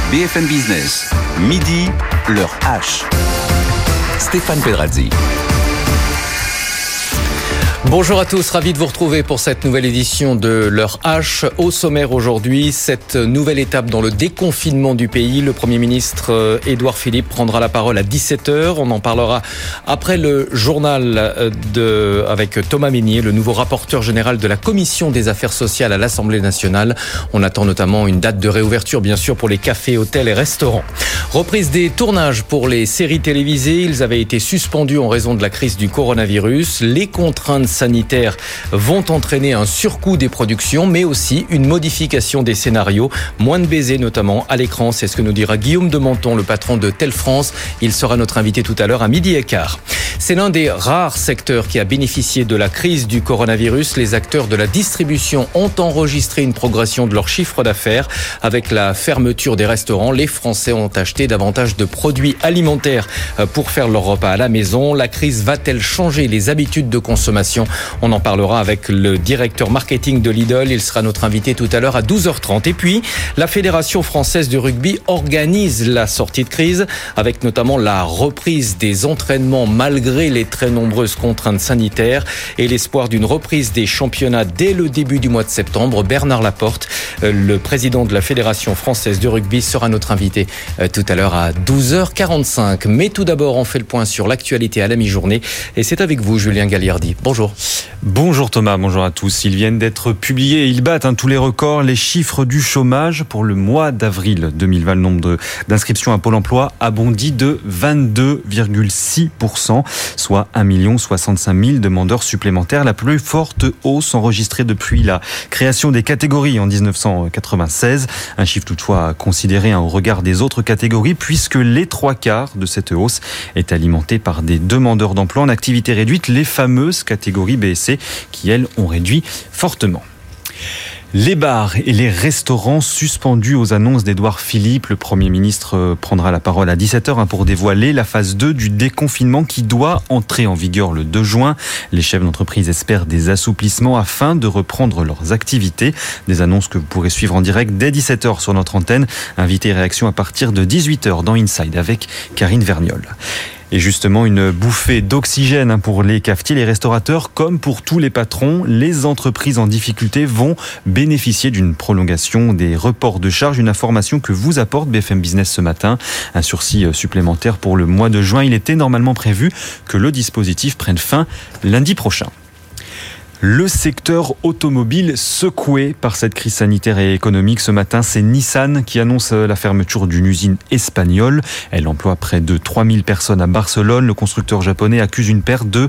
BFM Business, midi, l'heure H. Stéphane Pedrazzi. Bonjour à tous, ravi de vous retrouver pour cette nouvelle édition de l'heure H. Au sommaire aujourd'hui, cette nouvelle étape dans le déconfinement du pays. Le Premier ministre Édouard Philippe prendra la parole à 17h. On en parlera après le journal avec Thomas Mesnier, le nouveau rapporteur général de la Commission des affaires sociales à l'Assemblée nationale. On attend notamment une date de réouverture, bien sûr, pour les cafés, hôtels et restaurants. Reprise des tournages pour les séries télévisées. Ils avaient été suspendus en raison de la crise du coronavirus. Les contraintes sanitaires vont entraîner un surcoût des productions, mais aussi une modification des scénarios. Moins de baisers, notamment à l'écran. C'est ce que nous dira Guillaume de Menton, le patron de Tel France. Il sera notre invité tout à l'heure à 12h15. C'est l'un des rares secteurs qui a bénéficié de la crise du coronavirus. Les acteurs de la distribution ont enregistré une progression de leur chiffre d'affaires. Avec la fermeture des restaurants, les Français ont acheté davantage de produits alimentaires pour faire leur repas à la maison. La crise va-t-elle changer les habitudes de consommation ? On en parlera avec le directeur marketing de Lidl. Il sera notre invité tout à l'heure à 12h30. Et puis, la Fédération française de rugby organise la sortie de crise avec notamment la reprise des entraînements malgré les très nombreuses contraintes sanitaires et l'espoir d'une reprise des championnats dès le début du mois de septembre. Bernard Laporte, le président de la Fédération française de rugby, sera notre invité tout à l'heure à 12h45. Mais tout d'abord, on fait le point sur l'actualité à la mi-journée. Et c'est avec vous, Julien Gagliardi. Bonjour. Bonjour Thomas, bonjour à tous. Ils viennent d'être publiés et ils battent tous les records. Les chiffres du chômage pour le mois d'avril 2020. Le nombre d'inscriptions à Pôle emploi a bondi de 22,6%, soit 1 065 000 demandeurs supplémentaires. La plus forte hausse enregistrée depuis la création des catégories en 1996. Un chiffre toutefois considéré au regard des autres catégories puisque les 3/4 de cette hausse est alimentée par des demandeurs d'emploi en activité réduite, les fameuses catégories B et C qui, elles, ont réduit fortement. Les bars et les restaurants suspendus aux annonces d'Édouard Philippe. Le Premier ministre prendra la parole à 17h pour dévoiler la phase 2 du déconfinement qui doit entrer en vigueur le 2 juin. Les chefs d'entreprise espèrent des assouplissements afin de reprendre leurs activités. Des annonces que vous pourrez suivre en direct dès 17h sur notre antenne. Invité et réaction à partir de 18h dans Inside avec Karine Vergnol. Et justement, une bouffée d'oxygène pour les cafetiers, les restaurateurs, comme pour tous les patrons. Les entreprises en difficulté vont bénéficier d'une prolongation des reports de charges. Une information que vous apporte BFM Business ce matin. Un sursis supplémentaire pour le mois de juin. Il était normalement prévu que le dispositif prenne fin lundi prochain. Le secteur automobile secoué par cette crise sanitaire et économique. Ce matin, c'est Nissan qui annonce la fermeture d'une usine espagnole. Elle emploie près de 3000 personnes à Barcelone. Le constructeur japonais accuse une perte de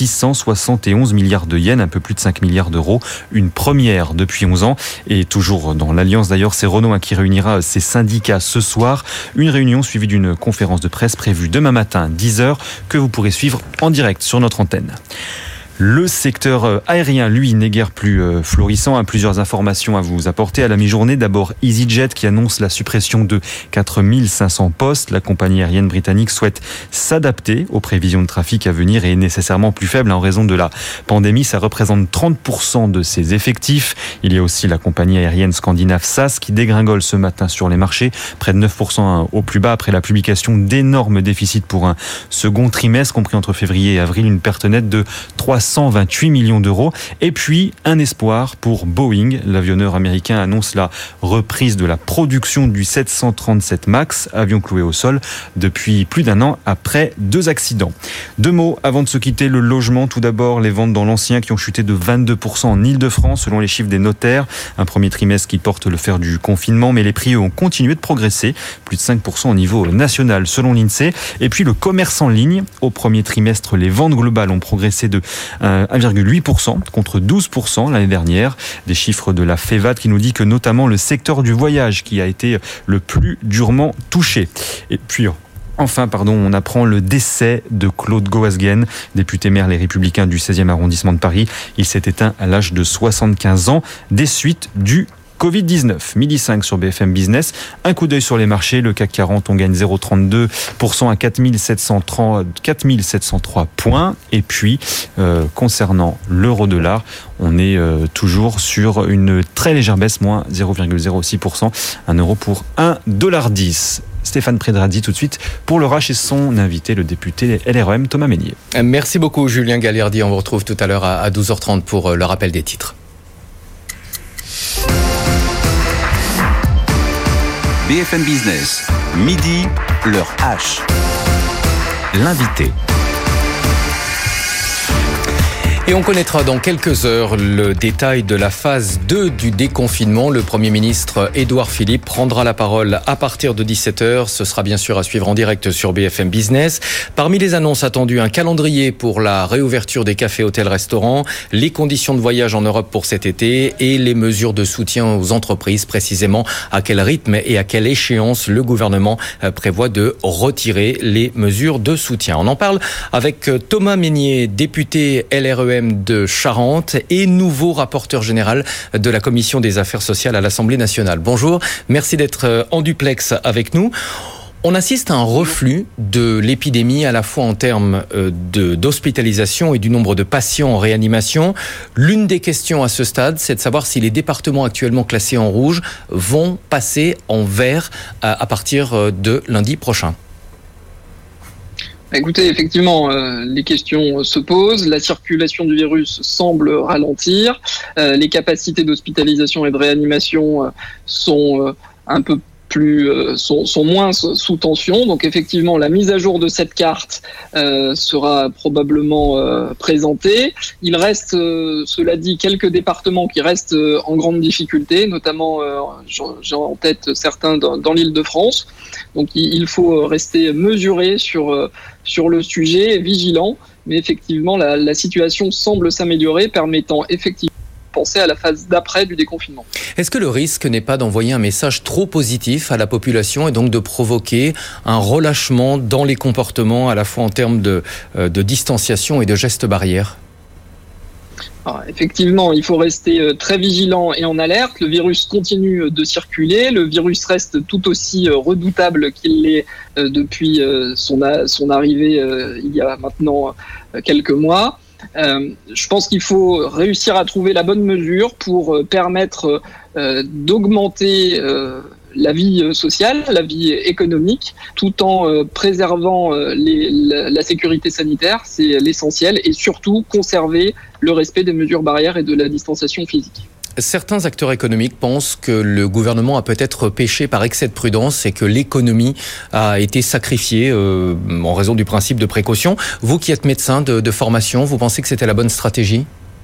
671 milliards de yens, un peu plus de 5 milliards d'euros. Une première depuis 11 ans. Et toujours dans l'Alliance d'ailleurs, c'est Renault qui réunira ses syndicats ce soir. Une réunion suivie d'une conférence de presse prévue demain matin, 10h, que vous pourrez suivre en direct sur notre antenne. Le secteur aérien, lui, n'est guère plus florissant. Plusieurs informations à vous apporter à la mi-journée. D'abord, EasyJet qui annonce la suppression de 4500 postes. La compagnie aérienne britannique souhaite s'adapter aux prévisions de trafic à venir et est nécessairement plus faible en raison de la pandémie. Ça représente 30% de ses effectifs. Il y a aussi la compagnie aérienne scandinave SAS qui dégringole ce matin sur les marchés. Près de 9% au plus bas après la publication d'énormes déficits pour un second trimestre, compris entre février et avril. Une perte nette de 328 millions d'euros. Et puis, un espoir pour Boeing. L'avionneur américain annonce la reprise de la production du 737 MAX, avion cloué au sol depuis plus d'un an après 2 accidents. 2 mots avant de se quitter, le logement. Tout d'abord, les ventes dans l'ancien qui ont chuté de 22% en Ile-de-France, selon les chiffres des notaires. Un premier trimestre qui porte le fer du confinement, mais les prix ont continué de progresser. Plus de 5% au niveau national, selon l'INSEE. Et puis, le commerce en ligne. Au premier trimestre, les ventes globales ont progressé de 1,8% contre 12% l'année dernière. Des chiffres de la FEVAD qui nous dit que notamment le secteur du voyage qui a été le plus durement touché. Et puis enfin, on apprend le décès de Claude Goasguen, député maire Les Républicains du 16e arrondissement de Paris. Il s'est éteint à l'âge de 75 ans des suites du Covid-19. 12h05 sur BFM Business. Un coup d'œil sur les marchés. Le CAC 40, on gagne 0,32% à 4703 points. Et puis, concernant l'euro-dollar, on est toujours sur une très légère baisse, moins 0,06%. 1 euro pour $1,10. Stéphane Pedrazzi tout de suite pour le RH et son invité, le député LREM Thomas Mesnier. Merci beaucoup Julien Gagliardi. On vous retrouve tout à l'heure à 12h30 pour le rappel des titres. BFM Business, midi, l'heure H. L'invité. Et on connaîtra dans quelques heures le détail de la phase 2 du déconfinement. Le Premier ministre Édouard Philippe prendra la parole à partir de 17h. Ce sera bien sûr à suivre en direct sur BFM Business. Parmi les annonces attendues, un calendrier pour la réouverture des cafés, hôtels, restaurants, les conditions de voyage en Europe pour cet été et les mesures de soutien aux entreprises, précisément à quel rythme et à quelle échéance le gouvernement prévoit de retirer les mesures de soutien. On en parle avec Thomas Mesnier, député LREM de Charente et nouveau rapporteur général de la Commission des affaires sociales à l'Assemblée nationale. Bonjour, merci d'être en duplex avec nous. On assiste à un reflux de l'épidémie à la fois en termes d'hospitalisation et du nombre de patients en réanimation. L'une des questions à ce stade, c'est de savoir si les départements actuellement classés en rouge vont passer en vert à partir de lundi prochain. Écoutez, effectivement, les questions se posent. La circulation du virus semble ralentir. Les capacités d'hospitalisation et de réanimation sont un peu plus sont moins sous tension. Donc effectivement, la mise à jour de cette carte sera probablement présentée. Il reste, cela dit, quelques départements qui restent en grande difficulté, notamment j'ai en tête certains dans l'Île-de-France. Donc il faut rester mesuré sur le sujet, vigilant. Mais effectivement, la situation semble s'améliorer, permettant effectivement penser à la phase d'après du déconfinement. Est-ce que le risque n'est pas d'envoyer un message trop positif à la population et donc de provoquer un relâchement dans les comportements à la fois en termes de distanciation et de gestes barrières ? Alors, effectivement, il faut rester très vigilant et en alerte. Le virus continue de circuler. Le virus reste tout aussi redoutable qu'il l'est depuis son arrivée il y a maintenant quelques mois. Je pense qu'il faut réussir à trouver la bonne mesure pour permettre d'augmenter la vie sociale, la vie économique, tout en préservant la sécurité sanitaire, c'est l'essentiel, et surtout conserver le respect des mesures barrières et de la distanciation physique. Certains acteurs économiques pensent que le gouvernement a peut-être péché par excès de prudence et que l'économie a été sacrifiée en raison du principe de précaution. Vous qui êtes médecin de formation, vous pensez que c'était la bonne stratégie ?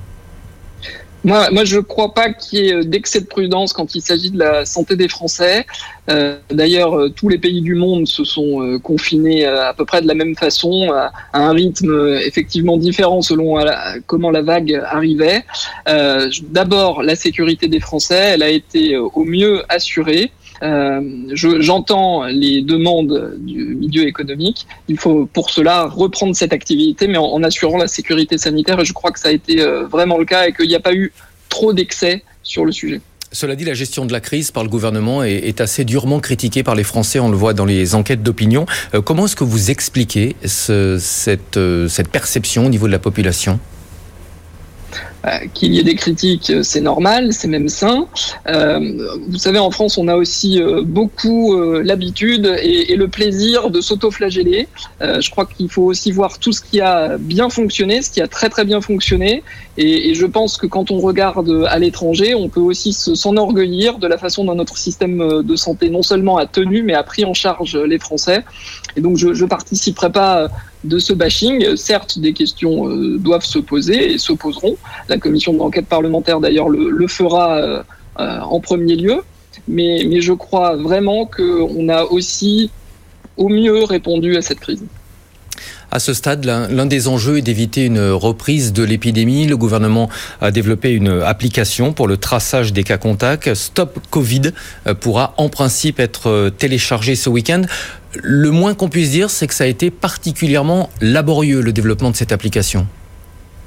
Moi, je ne crois pas qu'il y ait d'excès de prudence quand il s'agit de la santé des Français. D'ailleurs, tous les pays du monde se sont confinés à peu près de la même façon, à un rythme effectivement différent selon comment la vague arrivait. D'abord, la sécurité des Français, elle a été au mieux assurée. J'entends les demandes du milieu économique. Il faut pour cela reprendre cette activité, mais en assurant la sécurité sanitaire. Et je crois que ça a été vraiment le cas et qu'il n'y a pas eu trop d'excès sur le sujet. Cela dit, la gestion de la crise par le gouvernement est assez durement critiquée par les Français. On le voit dans les enquêtes d'opinion. Comment est-ce que vous expliquez cette perception au niveau de la population ? Qu'il y ait des critiques, c'est normal, c'est même sain. Vous savez, en France, on a aussi beaucoup l'habitude et le plaisir de s'auto-flageller. Je crois qu'il faut aussi voir tout ce qui a bien fonctionné, ce qui a très très bien fonctionné. Et je pense que quand on regarde à l'étranger, on peut aussi s'enorgueillir de la façon dont notre système de santé non seulement a tenu, mais a pris en charge les Français. Et donc je ne participerai pas de ce bashing. Certes, des questions doivent se poser et se poseront. La commission d'enquête parlementaire, d'ailleurs, le fera en premier lieu. Mais je crois vraiment qu'on a aussi au mieux répondu à cette crise. À ce stade, l'un des enjeux est d'éviter une reprise de l'épidémie. Le gouvernement a développé une application pour le traçage des cas contacts. Stop Covid pourra en principe être téléchargé ce week-end. Le moins qu'on puisse dire, c'est que ça a été particulièrement laborieux, le développement de cette application.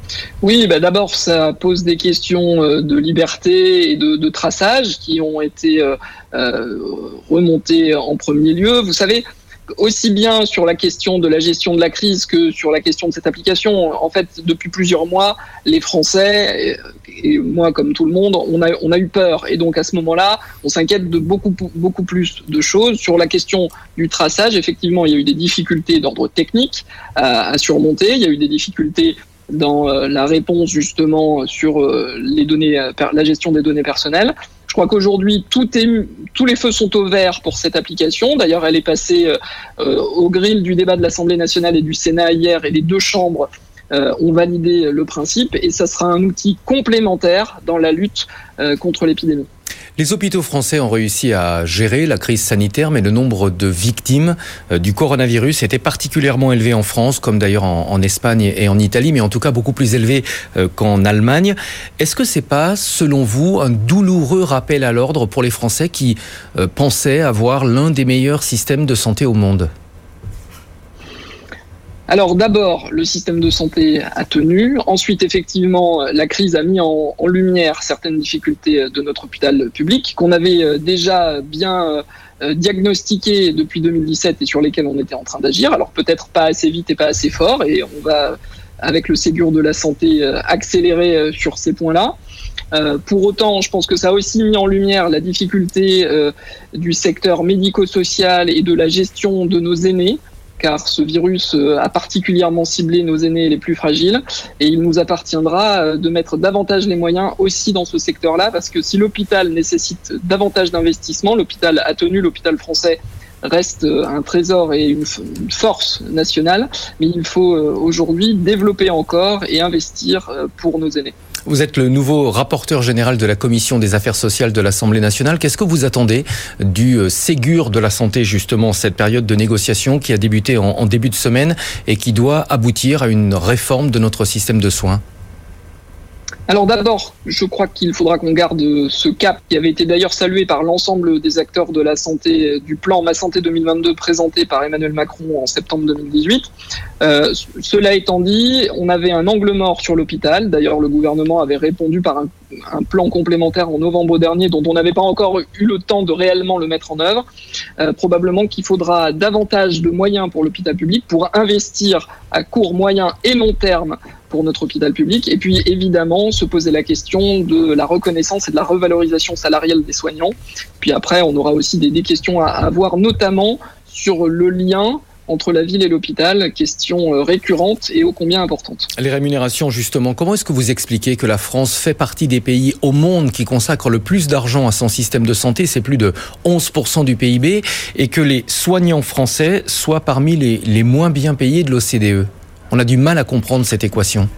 Oui, d'abord, ça pose des questions de liberté et de traçage qui ont été remontées en premier lieu. Vous savez, aussi bien sur la question de la gestion de la crise que sur la question de cette application, en fait, depuis plusieurs mois, les Français, et moi comme tout le monde, on a eu peur. Et donc à ce moment-là, on s'inquiète de beaucoup plus de choses. Sur la question du traçage, effectivement, il y a eu des difficultés d'ordre technique à surmonter. Il y a eu des difficultés dans la réponse justement sur les données, la gestion des données personnelles. Je crois qu'aujourd'hui, tous les feux sont au vert pour cette application. D'ailleurs, elle est passée au grill du débat de l'Assemblée nationale et du Sénat hier, et les deux chambres ont validé le principe. Et ça sera un outil complémentaire dans la lutte contre l'épidémie. Les hôpitaux français ont réussi à gérer la crise sanitaire, mais le nombre de victimes du coronavirus était particulièrement élevé en France, comme d'ailleurs en Espagne et en Italie, mais en tout cas beaucoup plus élevé qu'en Allemagne. Est-ce que c'est pas, selon vous, un douloureux rappel à l'ordre pour les Français qui pensaient avoir l'un des meilleurs systèmes de santé au monde ? Alors d'abord, le système de santé a tenu. Ensuite, effectivement, la crise a mis en lumière certaines difficultés de notre hôpital public qu'on avait déjà bien diagnostiquées depuis 2017 et sur lesquelles on était en train d'agir. Alors peut-être pas assez vite et pas assez fort, et on va, avec le Ségur de la santé, accélérer sur ces points-là. Pour autant, je pense que ça a aussi mis en lumière la difficulté du secteur médico-social et de la gestion de nos aînés, car ce virus a particulièrement ciblé nos aînés les plus fragiles, et il nous appartiendra de mettre davantage les moyens aussi dans ce secteur-là, parce que si l'hôpital nécessite davantage d'investissements, l'hôpital a tenu, l'hôpital français reste un trésor et une force nationale, mais il faut aujourd'hui développer encore et investir pour nos aînés. Vous êtes le nouveau rapporteur général de la Commission des affaires sociales de l'Assemblée nationale. Qu'est-ce que vous attendez du Ségur de la santé, justement, cette période de négociation qui a débuté en début de semaine et qui doit aboutir à une réforme de notre système de soins ? Alors d'abord, je crois qu'il faudra qu'on garde ce cap qui avait été d'ailleurs salué par l'ensemble des acteurs de la santé du plan Ma Santé 2022 présenté par Emmanuel Macron en septembre 2018. Cela étant dit, on avait un angle mort sur l'hôpital. D'ailleurs, le gouvernement avait répondu par un plan complémentaire en novembre dernier dont on n'avait pas encore eu le temps de réellement le mettre en œuvre. Probablement qu'il faudra davantage de moyens pour l'hôpital public pour investir à court, moyen et long terme pour notre hôpital public, et puis évidemment se poser la question de la reconnaissance et de la revalorisation salariale des soignants. Puis après, on aura aussi des questions à avoir, notamment sur le lien entre la ville et l'hôpital, question récurrente et ô combien importante. Les rémunérations, justement, comment est-ce que vous expliquez que la France fait partie des pays au monde qui consacrent le plus d'argent à son système de santé, c'est plus de 11% du PIB, et que les soignants français soient parmi les moins bien payés de l'OCDE ? On a du mal à comprendre cette équation.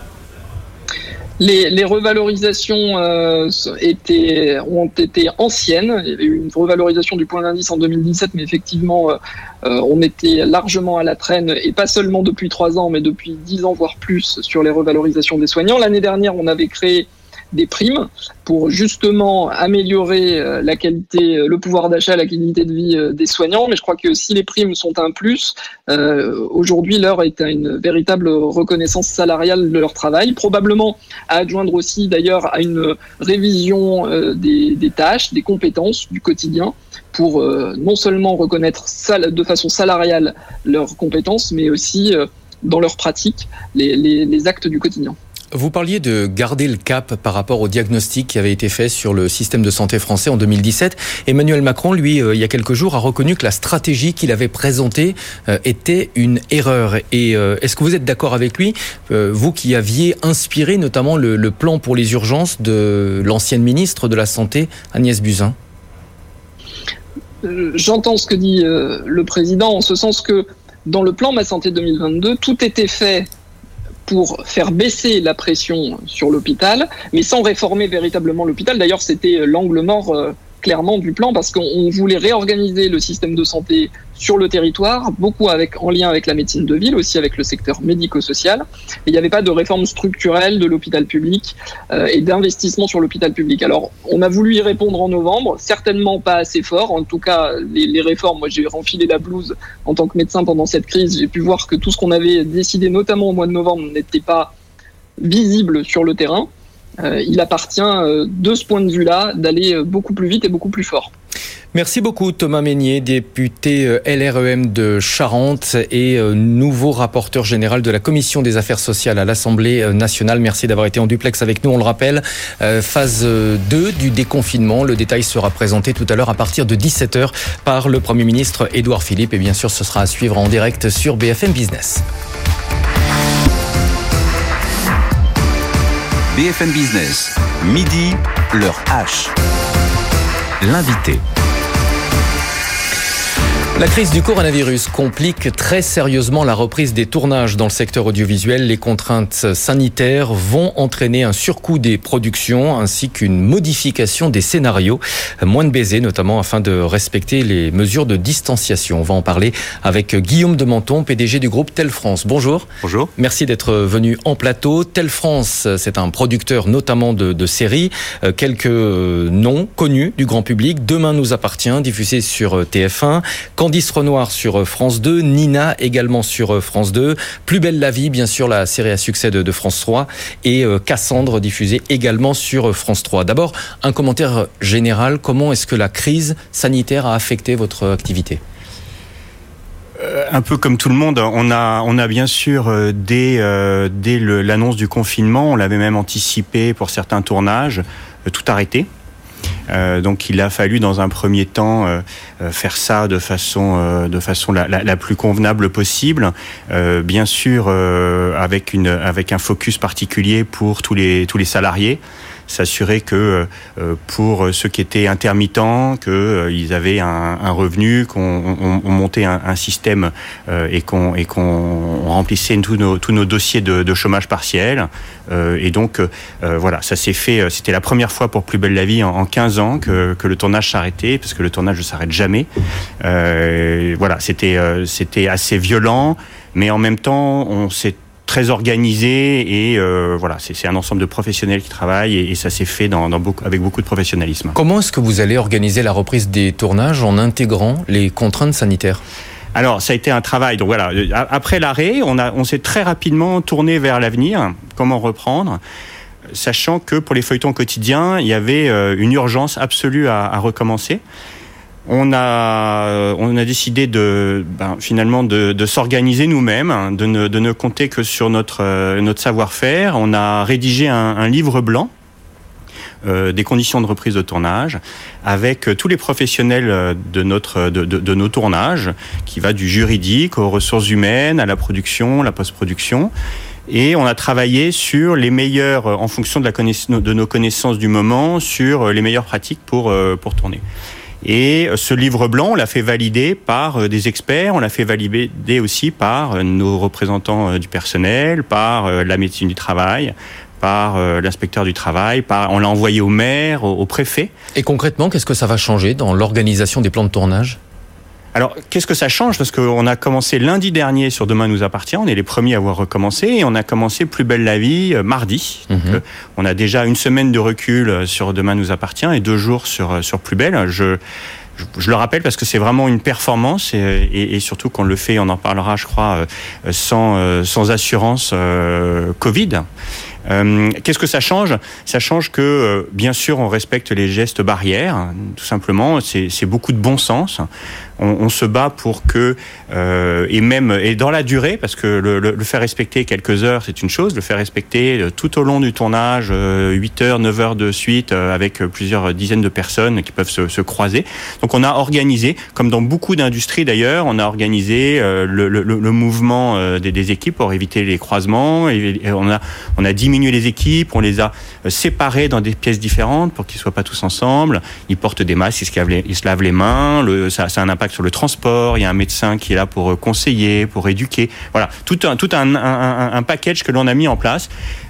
Les revalorisations ont été anciennes. Il y avait eu une revalorisation du point d'indice en 2017, mais effectivement, on était largement à la traîne, et pas seulement depuis 3 ans, mais depuis 10 ans, voire plus, sur les revalorisations des soignants. L'année dernière, on avait créé des primes pour justement améliorer la qualité, le pouvoir d'achat, la qualité de vie des soignants. Mais je crois que si les primes sont un plus, aujourd'hui l'heure est à une véritable reconnaissance salariale de leur travail, probablement à adjoindre aussi d'ailleurs à une révision des tâches, des compétences du quotidien, pour non seulement reconnaître de façon salariale leurs compétences, mais aussi dans leur pratique les actes du quotidien. Vous parliez de garder le cap par rapport au diagnostic qui avait été fait sur le système de santé français en 2017. Emmanuel Macron, lui, il y a quelques jours, a reconnu que la stratégie qu'il avait présentée était une erreur. Et est-ce que vous êtes d'accord avec lui, vous qui aviez inspiré notamment le plan pour les urgences de l'ancienne ministre de la Santé, Agnès Buzyn ? J'entends ce que dit le président, en ce sens que dans le plan Ma Santé 2022, tout était fait pour faire baisser la pression sur l'hôpital, mais sans réformer véritablement l'hôpital. D'ailleurs, c'était l'angle mort clairement du plan, parce qu'on voulait réorganiser le système de santé sur le territoire, beaucoup en lien avec la médecine de ville, aussi avec le secteur médico-social. Et il n'y avait pas de réforme structurelle de l'hôpital public et d'investissement sur l'hôpital public. Alors, on a voulu y répondre en novembre, certainement pas assez fort. En tout cas, les réformes, moi j'ai renfilé la blouse en tant que médecin pendant cette crise. J'ai pu voir que tout ce qu'on avait décidé, notamment au mois de novembre, n'était pas visible sur le terrain. Il appartient de ce point de vue-là d'aller beaucoup plus vite et beaucoup plus fort. Merci beaucoup Thomas Mesnier, député LREM de Charente et nouveau rapporteur général de la Commission des affaires sociales à l'Assemblée nationale. Merci d'avoir été en duplex avec nous. On le rappelle, phase 2 du déconfinement. Le détail sera présenté tout à l'heure à partir de 17h par le Premier ministre Édouard Philippe. Et bien sûr, ce sera à suivre en direct sur BFM Business. BFM Business, midi, l'heure H. L'invité. La crise du coronavirus complique très sérieusement la reprise des tournages dans le secteur audiovisuel. Les contraintes sanitaires vont entraîner un surcoût des productions ainsi qu'une modification des scénarios. Moins de baisers notamment afin de respecter les mesures de distanciation. On va en parler avec Guillaume de Menton, PDG du groupe Tel France. Bonjour. Bonjour. Merci d'être venu en plateau. Tel France, c'est un producteur notamment de séries. Quelques noms connus du grand public. Demain nous appartient, diffusé sur TF1. Candice Renoir sur France 2, Nina également sur France 2, Plus belle la vie, bien sûr la série à succès de France 3 et Cassandre diffusée également sur France 3. D'abord, un commentaire général, comment est-ce que la crise sanitaire a affecté votre activité ? Un peu comme tout le monde, on a bien sûr dès l'annonce du confinement, on l'avait même anticipé pour certains tournages, tout arrêté. Donc il a fallu dans un premier temps faire ça de façon la plus convenable possible, bien sûr avec un focus particulier pour tous les salariés. S'assurer que pour ceux qui étaient intermittents, qu'ils avaient un revenu, qu'on montait un système et qu'on remplissait tous nos dossiers de chômage partiel. Et donc voilà, ça s'est fait. C'était la première fois pour Plus belle la vie en 15 ans que le tournage s'arrêtait, parce que le tournage ne s'arrête jamais. Voilà, c'était assez violent, mais en même temps, on s'est très organisé et voilà, c'est un ensemble de professionnels qui travaillent et ça s'est fait avec beaucoup de professionnalisme. Comment est-ce que vous allez organiser la reprise des tournages en intégrant les contraintes sanitaires ? Alors, ça a été un travail. Donc voilà, après l'arrêt, on s'est très rapidement tourné vers l'avenir. Comment reprendre ? Sachant que pour les feuilletons quotidiens, il y avait une urgence absolue à recommencer. On a décidé finalement de s'organiser nous-mêmes, de ne compter que sur notre savoir-faire. On a rédigé un livre blanc des conditions de reprise de tournage avec tous les professionnels de nos tournages, qui va du juridique aux ressources humaines, à la production, la post-production. Et on a travaillé sur les meilleurs, en fonction de nos connaissances du moment, sur les meilleures pratiques pour tourner. Et ce livre blanc, on l'a fait valider par des experts, on l'a fait valider aussi par nos représentants du personnel, par la médecine du travail, par l'inspecteur du travail, on l'a envoyé au maire, au préfet. Et concrètement, qu'est-ce que ça va changer dans l'organisation des plans de tournage ? Alors, qu'est-ce que ça change ? Parce qu'on a commencé lundi dernier sur Demain nous appartient, on est les premiers à avoir recommencé, et on a commencé Plus belle la vie mardi. Donc, on a déjà une semaine de recul sur Demain nous appartient et 2 jours sur Plus belle. Je le rappelle parce que c'est vraiment une performance et surtout qu'on le fait, on en parlera je crois, sans assurance Covid. Qu'est-ce que ça change ? Ça change que, bien sûr, on respecte les gestes barrières, tout simplement. C'est beaucoup de bon sens. On se bat pour que, et dans la durée, parce que le faire respecter quelques heures, c'est une chose. Le faire respecter tout au long du tournage, 8 heures, 9 heures de suite, avec plusieurs dizaines de personnes qui peuvent se croiser. Donc on a organisé, comme dans beaucoup d'industries d'ailleurs, on a organisé le mouvement des équipes pour éviter les croisements. Et on a diminué les équipes, on les a séparés dans des pièces différentes pour qu'ils soient pas tous ensemble. Ils portent des masques, ils se lavent les mains. Ça a un impact sur le transport. Il y a un médecin qui est là pour conseiller, pour éduquer. Voilà, tout un package que l'on a mis en place,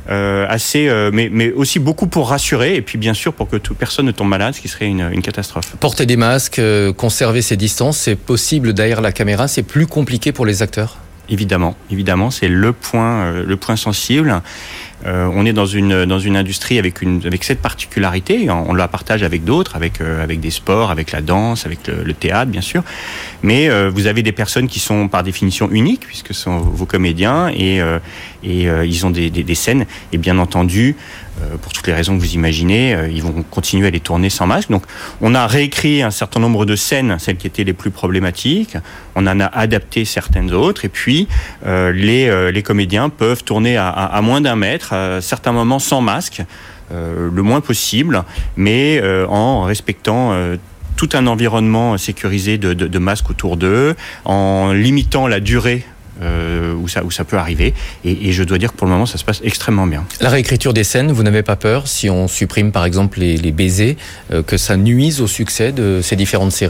mais aussi beaucoup pour rassurer et puis bien sûr pour que personne ne tombe malade, ce qui serait une catastrophe. Porter des masques, conserver ses distances, c'est possible derrière la caméra, c'est plus compliqué pour les acteurs ? Évidemment, c'est le point sensible. on est dans une industrie avec cette particularité. On la partage avec d'autres, avec des sports, avec la danse, avec le théâtre, bien sûr. Mais vous avez des personnes qui sont par définition uniques, puisque ce sont vos comédiens, et ils ont des scènes. Et bien entendu, pour toutes les raisons que vous imaginez, ils vont continuer à les tourner sans masque. Donc, on a réécrit un certain nombre de scènes, celles qui étaient les plus problématiques. On en a adapté certaines autres. Et puis, les comédiens peuvent tourner à moins d'1 mètre, à certains moments sans masque, le moins possible, mais en respectant tout un environnement sécurisé de masques autour d'eux, en limitant la durée où ça peut arriver, et je dois dire que pour le moment ça se passe extrêmement bien. La réécriture des scènes, vous n'avez pas peur, si on supprime par exemple les baisers, que ça nuise au succès de ces différentes séries ?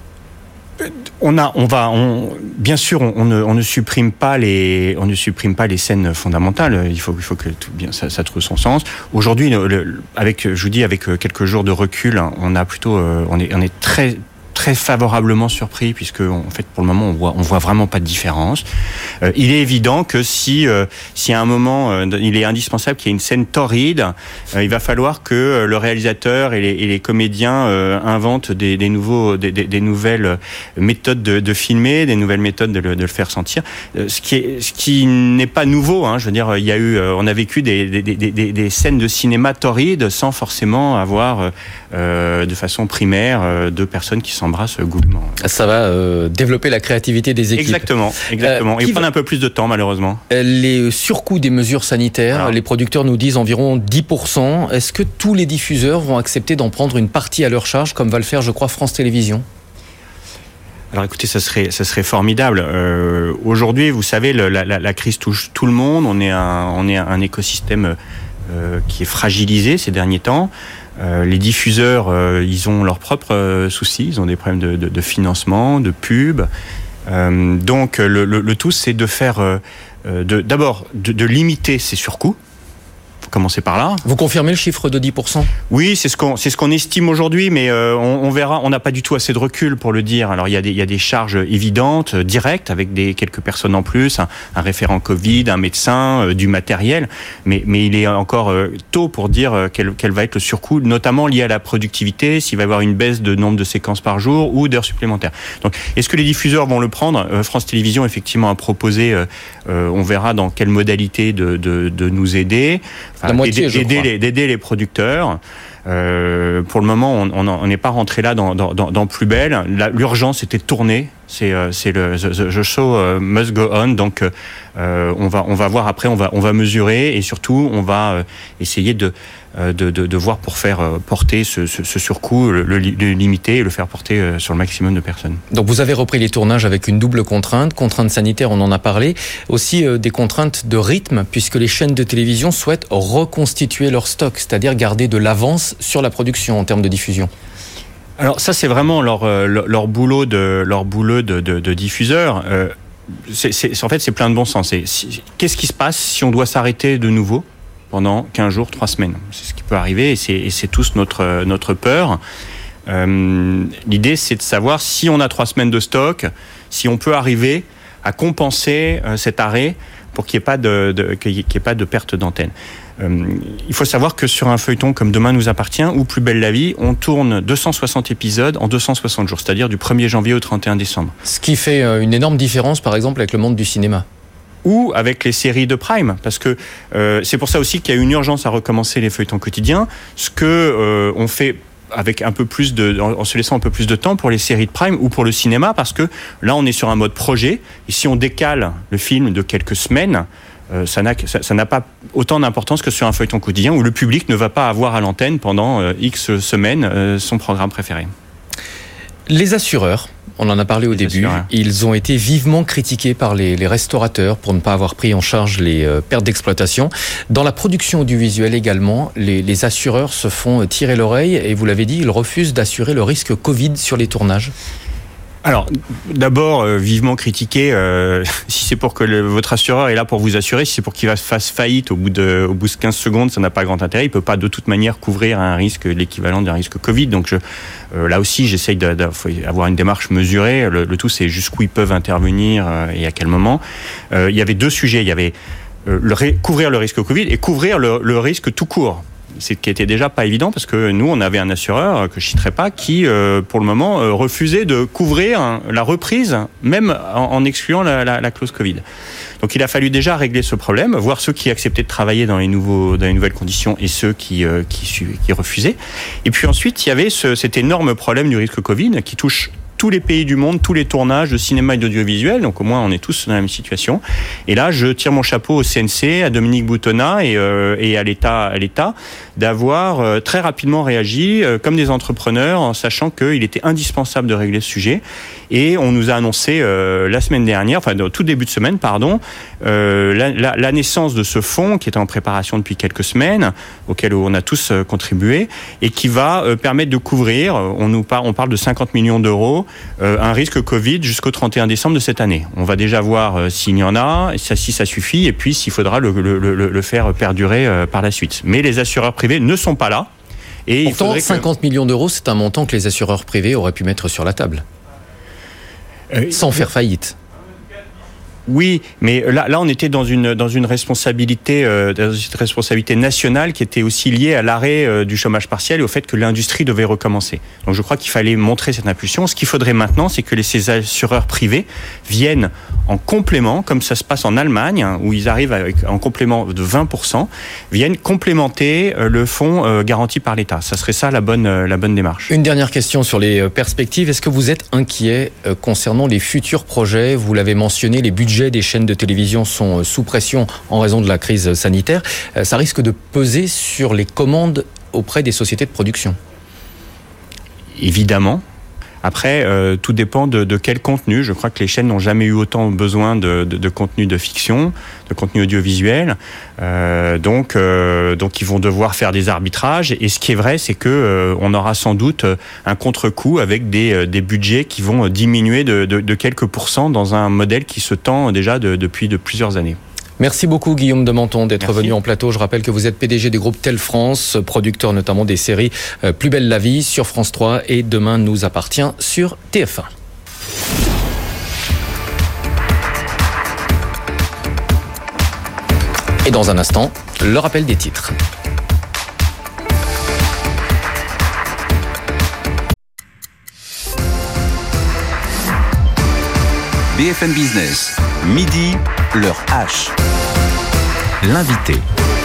Bien sûr, on ne supprime pas les scènes fondamentales. Il faut que ça trouve son sens. Aujourd'hui, avec quelques jours de recul, on est très très favorablement surpris, puisque en fait pour le moment on voit vraiment pas de différence. Il est évident que si à un moment il est indispensable qu'il y ait une scène torride, il va falloir que le réalisateur et les comédiens inventent des nouvelles méthodes de filmer, des nouvelles méthodes de le faire sentir. Ce qui n'est pas nouveau, hein. Je veux dire, on a vécu des scènes de cinéma torrides sans forcément avoir de façon primaire deux personnes qui s'embrassent goulûment. Ça va développer la créativité des équipes. Exactement. Et prendre un peu plus de temps, malheureusement. Les surcoûts des mesures sanitaires, les producteurs nous disent environ 10%. Est-ce que tous les diffuseurs vont accepter d'en prendre une partie à leur charge, comme va le faire, je crois, France Télévisions ? Alors écoutez, ça serait formidable. Aujourd'hui, vous savez, la crise touche tout le monde. On est un écosystème qui est fragilisé ces derniers temps. Les diffuseurs, ils ont leurs propres soucis, ils ont des problèmes de financement, de pub. Donc le tout, c'est de faire, d'abord de limiter ces surcoûts. Faut commencer par là. Vous confirmez le chiffre de 10%? Oui, c'est ce qu'on estime aujourd'hui, mais on verra. On n'a pas du tout assez de recul pour le dire. Alors il y a des charges évidentes, directes, avec quelques personnes en plus, un référent Covid, un médecin, du matériel. Mais il est encore tôt pour dire quel va être le surcoût, notamment lié à la productivité, s'il va y avoir une baisse de nombre de séquences par jour ou d'heures supplémentaires. Donc, est-ce que les diffuseurs vont le prendre? France Télévisions effectivement a proposé. On verra dans quelle modalité de nous aider. La moitié, d'aider les producteurs. Pour le moment, on n'est pas rentré là dans plus belle. L'urgence était de tourner. C'est the show must go on. Donc on va voir après, on va mesurer, et surtout on va essayer de voir pour faire porter ce surcoût, le limiter et le faire porter sur le maximum de personnes. Donc vous avez repris les tournages avec une double contrainte sanitaire, on en a parlé, aussi des contraintes de rythme, puisque les chaînes de télévision souhaitent reconstituer leur stock, c'est-à-dire garder de l'avance sur la production en termes de diffusion. Alors ça, c'est vraiment leur boulot de diffuseur. En fait, c'est plein de bon sens. Qu'est-ce qui se passe si on doit s'arrêter de nouveau pendant 15 jours, 3 semaines? C'est ce qui peut arriver, et c'est tous notre peur. L'idée, c'est de savoir si on a 3 semaines de stock, si on peut arriver à compenser cet arrêt pour qu'il n'y ait pas de perte d'antenne. Il faut savoir que sur un feuilleton comme Demain nous appartient ou Plus belle la vie, on tourne 260 épisodes en 260 jours, c'est-à-dire du 1er janvier au 31 décembre. Ce qui fait une énorme différence, par exemple, avec le monde du cinéma. Ou avec les séries de Prime, parce que c'est pour ça aussi qu'il y a une urgence à recommencer les feuilletons quotidiens, ce que on fait avec en se laissant un peu plus de temps pour les séries de Prime ou pour le cinéma, parce que là on est sur un mode projet, et si on décale le film de quelques semaines, ça n'a pas autant d'importance que sur un feuilleton quotidien où le public ne va pas avoir à l'antenne pendant X semaines son programme préféré. Les assureurs, on en a parlé au début, ils ont été vivement critiqués par les restaurateurs pour ne pas avoir pris en charge les pertes d'exploitation. Dans la production audiovisuelle également, les assureurs se font tirer l'oreille, et vous l'avez dit, ils refusent d'assurer le risque Covid sur les tournages. Alors, d'abord, vivement critiqué, si c'est pour que votre assureur est là pour vous assurer, si c'est pour qu'il fasse faillite au bout de 15 secondes, ça n'a pas grand intérêt. Il peut pas de toute manière couvrir un risque, l'équivalent d'un risque Covid. Donc, là aussi, j'essaye d'avoir une démarche mesurée. Le tout, c'est jusqu'où ils peuvent intervenir et à quel moment. Il y avait 2 sujets. Il y avait couvrir le risque Covid et couvrir le risque tout court. C'est qui était déjà pas évident parce que nous, on avait un assureur que je citerai pas qui, pour le moment, refusait de couvrir la reprise, même en excluant la clause Covid. Donc, il a fallu déjà régler ce problème, voir ceux qui acceptaient de travailler dans les nouvelles conditions et ceux qui refusaient. Et puis ensuite, il y avait cet énorme problème du risque Covid qui touche tous les pays du monde, tous les tournages de cinéma et d'audiovisuel, donc au moins on est tous dans la même situation. Et là, je tire mon chapeau au CNC, à Dominique Boutonnat et à l'État d'avoir très rapidement réagi comme des entrepreneurs en sachant qu'il était indispensable de régler ce sujet. Et on nous a annoncé la semaine dernière, enfin tout début de semaine, la naissance de ce fonds qui est en préparation depuis quelques semaines, auquel on a tous contribué, et qui va permettre de couvrir, on parle de 50 millions d'euros, un risque Covid jusqu'au 31 décembre de cette année. On va déjà voir s'il y en a, si ça suffit, et puis s'il faudra le faire perdurer par la suite. Mais les assureurs privés ne sont pas là. Et pourtant, 50 millions d'euros, c'est un montant que les assureurs privés auraient pu mettre sur la table. Sans faire faillite. Oui, mais là, on était dans une responsabilité nationale qui était aussi liée à l'arrêt du chômage partiel et au fait que l'industrie devait recommencer. Donc, je crois qu'il fallait montrer cette impulsion. Ce qu'il faudrait maintenant, c'est que ces assureurs privés viennent en complément, comme ça se passe en Allemagne, où ils arrivent avec un complément de 20%, viennent complémenter le fonds garanti par l'État. Ça serait ça la bonne démarche. Une dernière question sur les perspectives. Est-ce que vous êtes inquiet concernant les futurs projets ? Vous l'avez mentionné, les budgets des chaînes de télévision sont sous pression en raison de la crise sanitaire. Ça risque de peser sur les commandes auprès des sociétés de production. Évidemment. Après, tout dépend de quel contenu. Je crois que les chaînes n'ont jamais eu autant besoin de contenu de fiction, de contenu audiovisuel. Donc, ils vont devoir faire des arbitrages. Et ce qui est vrai, c'est que on aura sans doute un contre-coup avec des budgets qui vont diminuer de quelques pourcents dans un modèle qui se tend déjà depuis plusieurs années. Merci beaucoup Guillaume de Menton d'être venu en plateau. Je rappelle que vous êtes PDG du groupe Tel France, producteur notamment des séries Plus belle la vie sur France 3 et Demain nous appartient sur TF1. Et dans un instant, le rappel des titres. BFM Business, midi, l'heure H. L'invité.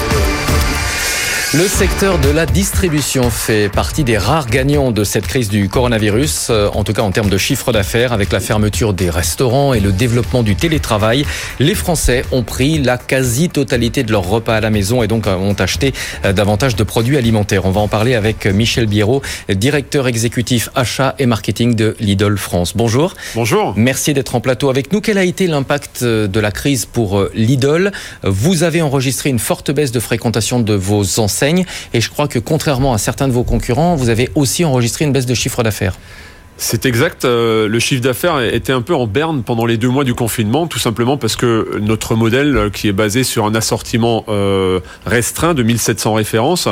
Le secteur de la distribution fait partie des rares gagnants de cette crise du coronavirus, en tout cas en termes de chiffre d'affaires. Avec la fermeture des restaurants et le développement du télétravail, les Français ont pris la quasi-totalité de leurs repas à la maison et donc ont acheté davantage de produits alimentaires. On va en parler avec Michel Biérot, directeur exécutif achat et marketing de Lidl France. Bonjour. Bonjour. Merci d'être en plateau avec nous. Quel a été l'impact de la crise pour Lidl ? Vous avez enregistré une forte baisse de fréquentation de vos enseignes. Et je crois que contrairement à certains de vos concurrents, vous avez aussi enregistré une baisse de chiffre d'affaires. C'est exact. Le chiffre d'affaires était un peu en berne pendant les 2 mois du confinement, tout simplement parce que notre modèle, qui est basé sur un assortiment restreint de 1700 références,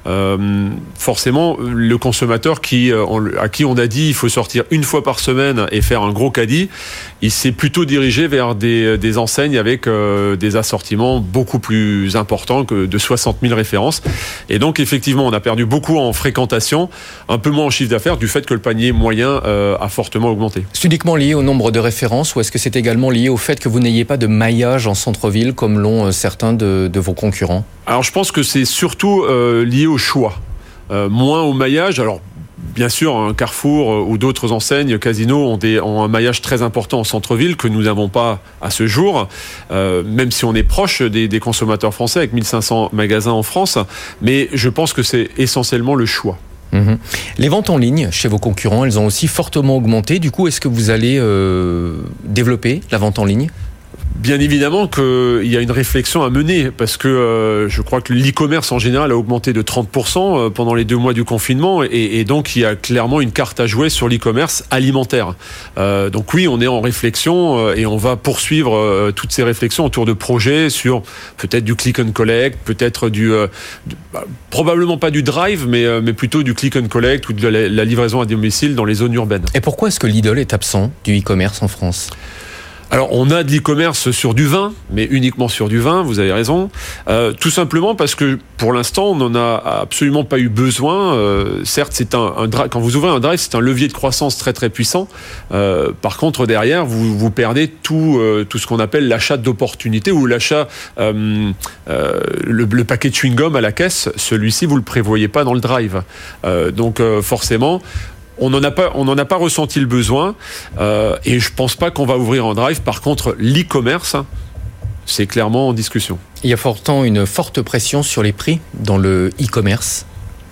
forcément, le consommateur à qui on a dit il faut sortir une fois par semaine et faire un gros caddie, il s'est plutôt dirigé vers des enseignes avec des assortiments beaucoup plus importants que de 60 000 références. Et donc, effectivement, on a perdu beaucoup en fréquentation, un peu moins en chiffre d'affaires du fait que le panier moyen a fortement augmenté. C'est uniquement lié au nombre de références ou est-ce que c'est également lié au fait que vous n'ayez pas de maillage en centre-ville comme l'ont certains de vos concurrents ? Alors je pense que c'est surtout lié au choix, moins au maillage. Alors bien sûr, un Carrefour ou d'autres enseignes, Casino, ont un maillage très important en centre-ville que nous n'avons pas à ce jour, même si on est proche des consommateurs français avec 1500 magasins en France. Mais je pense que c'est essentiellement le choix. Les ventes en ligne chez vos concurrents, elles ont aussi fortement augmenté. Du coup, est-ce que vous allez développer la vente en ligne ? Bien évidemment qu'il y a une réflexion à mener parce que je crois que l'e-commerce en général a augmenté de 30% pendant les 2 mois du confinement et donc il y a clairement une carte à jouer sur l'e-commerce alimentaire. Donc oui, on est en réflexion et on va poursuivre toutes ces réflexions autour de projets sur peut-être du click and collect, peut-être probablement pas du drive, mais plutôt du click and collect ou de la livraison à domicile dans les zones urbaines. Et pourquoi est-ce que Lidl est absent du e-commerce en France ? Alors, on a de l'e-commerce sur du vin, mais uniquement sur du vin, vous avez raison. Tout simplement parce que, pour l'instant, on n'en a absolument pas eu besoin. Certes, c'est quand vous ouvrez un drive, c'est un levier de croissance très très puissant. Par contre, derrière, vous perdez tout ce qu'on appelle l'achat d'opportunité ou l'achat, le paquet de chewing-gum à la caisse, celui-ci, vous le prévoyez pas dans le drive. Donc, forcément, on n'en a pas ressenti le besoin, et je pense pas qu'on va ouvrir en drive. Par contre, l'e-commerce, c'est clairement en discussion. Il y a pourtant une forte pression sur les prix dans le e-commerce.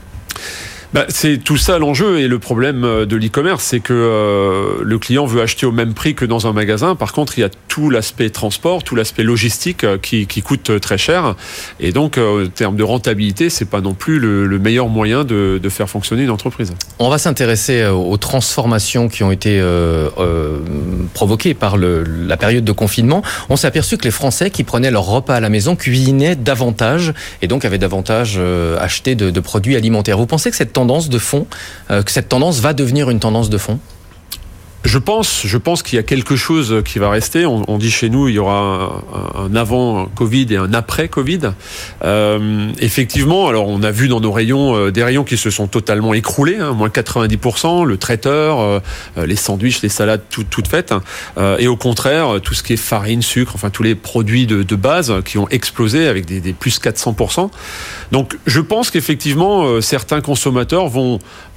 C'est tout ça l'enjeu, et le problème de l'e-commerce, c'est que le client veut acheter au même prix que dans un magasin. Par contre, il y a tout l'aspect transport, tout l'aspect logistique qui coûte très cher, et donc en termes de rentabilité, c'est pas non plus le meilleur moyen de faire fonctionner une entreprise. On va s'intéresser aux transformations qui ont été provoquées par la période de confinement. On s'est aperçu que les Français qui prenaient leur repas à la maison cuisinaient davantage et donc avaient davantage acheté de produits alimentaires. Vous pensez que cette tendance de fond, que cette tendance va devenir une tendance de fond ? Je pense qu'il y a quelque chose qui va rester. On dit chez nous, il y aura un avant Covid et un après Covid. Effectivement, alors on a vu dans nos rayons des rayons qui se sont totalement écroulés, moins 90%, le traiteur, les sandwichs, les salades toutes faites. Et au contraire, tout ce qui est farine, sucre, enfin tous les produits de base qui ont explosé avec des plus 400%. Donc je pense qu'effectivement, certains consommateurs vont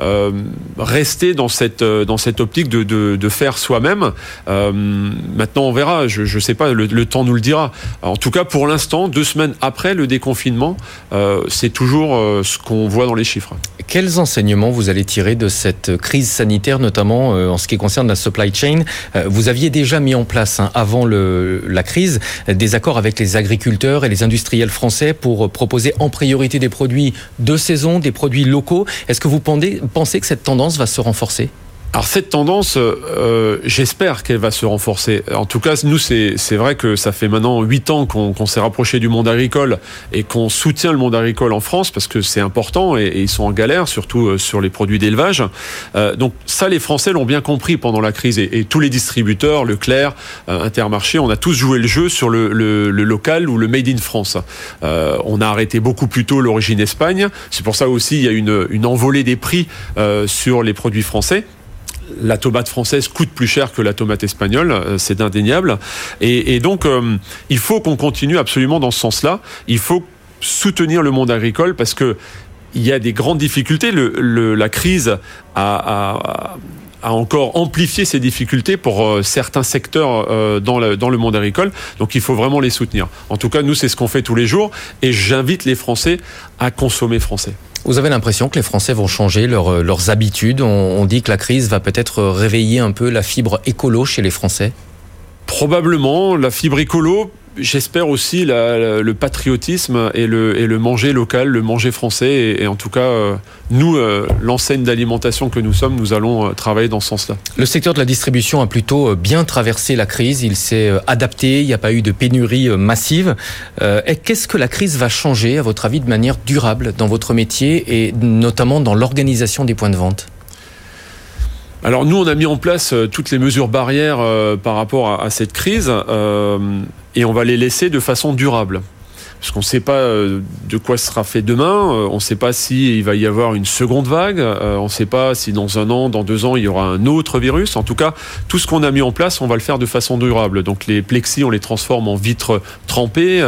rester dans cette optique de faire soi-même. Maintenant, on verra. Je sais pas. Le temps nous le dira. En tout cas, pour l'instant, 2 semaines après le déconfinement, c'est toujours ce qu'on voit dans les chiffres. Quels enseignements vous allez tirer de cette crise sanitaire, notamment en ce qui concerne la supply chain ? Vous aviez déjà mis en place, avant la crise, des accords avec les agriculteurs et les industriels français pour proposer en priorité des produits de saison, des produits locaux. Est-ce que vous pensez que cette tendance va se renforcer ? Alors cette tendance, j'espère qu'elle va se renforcer. En tout cas, nous, c'est vrai que ça fait maintenant 8 ans qu'on s'est rapproché du monde agricole et qu'on soutient le monde agricole en France parce que c'est important et ils sont en galère, surtout sur les produits d'élevage. Donc ça, les Français l'ont bien compris pendant la crise et tous les distributeurs, Leclerc, Intermarché, on a tous joué le jeu sur le local ou le Made in France. On a arrêté beaucoup plus tôt l'origine Espagne. C'est pour ça aussi il y a une envolée des prix sur les produits français. La tomate française coûte plus cher que la tomate espagnole, c'est indéniable. Et donc, il faut qu'on continue absolument dans ce sens-là. Il faut soutenir le monde agricole parce que il y a des grandes difficultés. La crise a encore amplifié ces difficultés pour certains secteurs dans le monde agricole. Donc, il faut vraiment les soutenir. En tout cas, nous, c'est ce qu'on fait tous les jours. Et j'invite les Français à consommer français. Vous avez l'impression que les Français vont changer leurs habitudes ? On dit que la crise va peut-être réveiller un peu la fibre écolo chez les Français ? Probablement, la fibre écolo. J'espère aussi le patriotisme et le manger local, le manger français. Et en tout cas, nous, l'enseigne d'alimentation que nous sommes, nous allons travailler dans ce sens-là. Le secteur de la distribution a plutôt bien traversé la crise. Il s'est adapté. Il n'y a pas eu de pénurie massive. Et qu'est-ce que la crise va changer, à votre avis, de manière durable dans votre métier et notamment dans l'organisation des points de vente ? Alors nous, on a mis en place toutes les mesures barrières par rapport à cette crise et on va les laisser de façon durable. Parce qu'on ne sait pas de quoi sera fait demain, on ne sait pas s'il va y avoir une seconde vague, on ne sait pas si dans 1 an, dans 2 ans, il y aura un autre virus. En tout cas, tout ce qu'on a mis en place, on va le faire de façon durable. Donc les plexis, on les transforme en vitres trempées,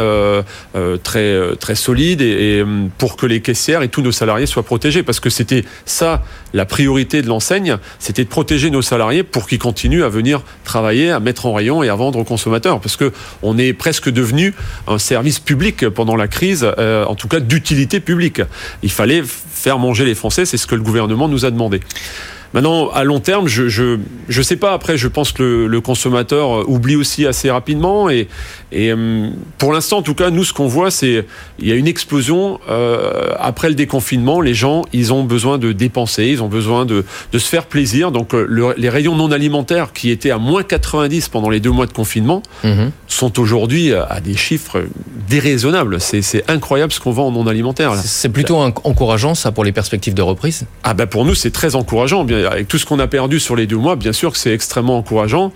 très solides, et pour que les caissières et tous nos salariés soient protégés. Parce que c'était ça, la priorité de l'enseigne, c'était de protéger nos salariés pour qu'ils continuent à venir travailler, à mettre en rayon et à vendre aux consommateurs. Parce qu'on est presque devenu un service public pendant la crise, en tout cas d'utilité publique. Il fallait faire manger les Français, c'est ce que le gouvernement nous a demandé. Maintenant, à long terme, je sais pas. Après, je pense que le consommateur oublie aussi assez rapidement. Et pour l'instant, en tout cas, nous, ce qu'on voit, c'est il y a une explosion après le déconfinement. Les gens, ils ont besoin de dépenser, ils ont besoin de se faire plaisir. Donc, les rayons non alimentaires qui étaient à moins 90 pendant les 2 mois de confinement sont aujourd'hui à des chiffres déraisonnables. C'est incroyable ce qu'on vend en non alimentaire. Là. C'est plutôt encourageant, ça, pour les perspectives de reprise ? Pour nous, c'est très encourageant. Avec tout ce qu'on a perdu sur les 2 mois, bien sûr que c'est extrêmement encourageant.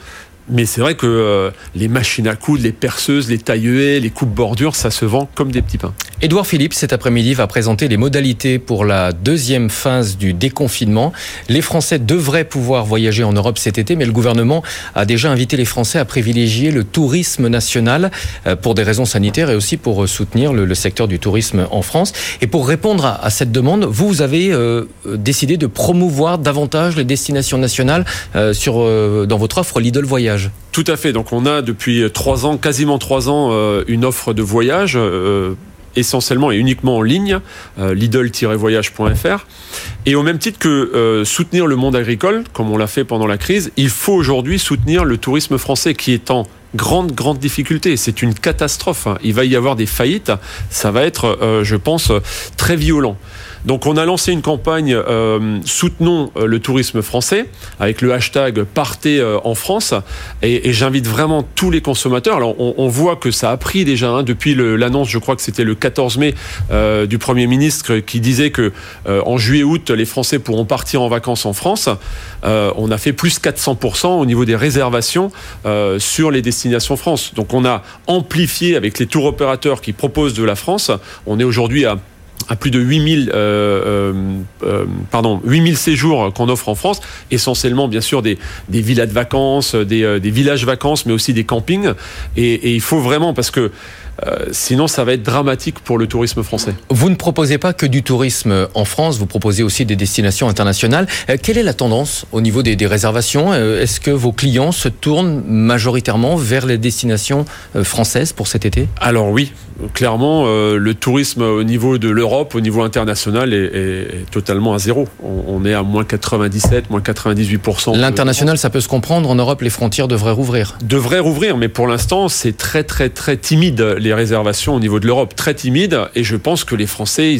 Mais c'est vrai que les machines à coudre, les perceuses, les taille-haie, les coupes bordures, ça se vend comme des petits pains. Édouard Philippe, cet après-midi, va présenter les modalités pour la deuxième phase du déconfinement. Les Français devraient pouvoir voyager en Europe cet été, mais le gouvernement a déjà invité les Français à privilégier le tourisme national pour des raisons sanitaires et aussi pour soutenir le secteur du tourisme en France. Et pour répondre à cette demande, vous avez décidé de promouvoir davantage les destinations nationales dans votre offre Lidl Voyage. Tout à fait. Donc on a depuis 3 ans, quasiment 3 ans, une offre de voyage essentiellement et uniquement en ligne, lidl-voyage.fr. Et au même titre que soutenir le monde agricole, comme on l'a fait pendant la crise, il faut aujourd'hui soutenir le tourisme français qui est en grande difficulté. C'est une catastrophe. Il va y avoir des faillites. Ça va être, je pense, très violent. Donc on a lancé une campagne soutenons le tourisme français avec le hashtag Partez en France et j'invite vraiment tous les consommateurs. Alors on voit que ça a pris déjà depuis l'annonce, je crois que c'était le 14 mai du Premier ministre qui disait que en juillet-août les Français pourront partir en vacances en France. On a fait plus 400% au niveau des réservations sur les destinations France. Donc on a amplifié avec les tours opérateurs qui proposent de la France. On est aujourd'hui à plus de 8000 séjours qu'on offre en France, essentiellement bien sûr des villas de vacances, des villages vacances, mais aussi des campings. Et il faut vraiment, parce que sinon ça va être dramatique pour le tourisme français. Vous ne proposez pas que du tourisme en France, vous proposez aussi des destinations internationales. Quelle est la tendance au niveau des réservations ? Est-ce que vos clients se tournent majoritairement vers les destinations françaises pour cet été ? Alors oui, clairement, le tourisme au niveau de l'Europe, au niveau international est totalement à zéro. On est à moins 97, moins 98%. L'international, ça peut se comprendre. En Europe, les frontières devraient rouvrir. Devraient rouvrir, mais pour l'instant, c'est très timide, les réservations au niveau de l'Europe. Très timide. Et je pense que les Français,